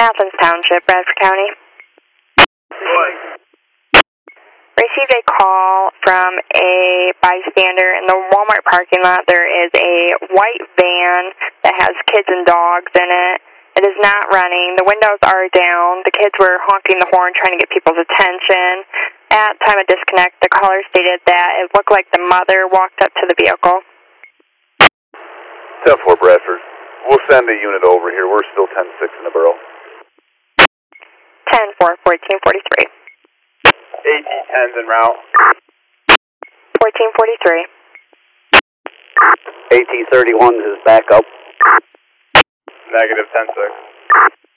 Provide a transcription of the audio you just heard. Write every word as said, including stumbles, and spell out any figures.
Athens Township, Bradford County. Boy. Received a call from a bystander in the Walmart parking lot. There is a white van that has kids and dogs in it. It is not running. The windows are down. The kids were honking the horn trying to get people's attention. At time of disconnect, the caller stated that it looked like the mother walked up to the vehicle. ten four Bradford. We'll send a unit over here. We're still ten six in the borough. ten four, fourteen forty-three. eighteen ten's en route. fourteen forty-three. eighteen thirty-one is back up. Negative ten six.